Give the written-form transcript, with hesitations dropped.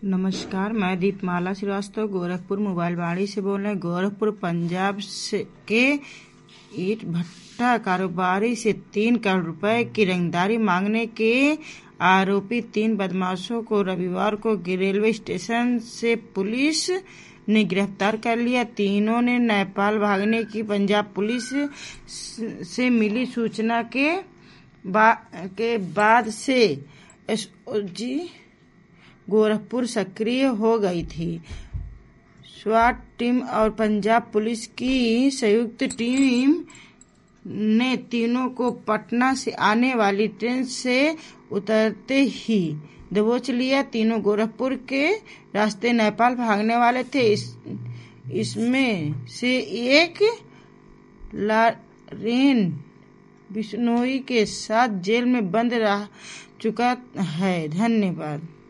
नमस्कार, मैं दीपमाला श्रीवास्तव गोरखपुर मोबाइल वाड़ी से बोल रहे हैं। गोरखपुर पंजाब के ईंट भट्टा कारोबारी से 3 करोड़ रुपए की रंगदारी मांगने के आरोपी 3 बदमाशों को रविवार को रेलवे स्टेशन से पुलिस ने गिरफ्तार कर लिया। तीनों ने नेपाल भागने की पंजाब पुलिस से मिली सूचना के बाद से एसओजी गोरखपुर सक्रिय हो गई थी। स्वाट टीम और पंजाब पुलिस की संयुक्त टीम ने तीनों को पटना से आने वाली ट्रेन से उतरते ही दबोच लिया। तीनों गोरखपुर के रास्ते नेपाल भागने वाले थे। इसमें से एक लारेन बिश्नोई के साथ जेल में बंद रह चुका है। धन्यवाद।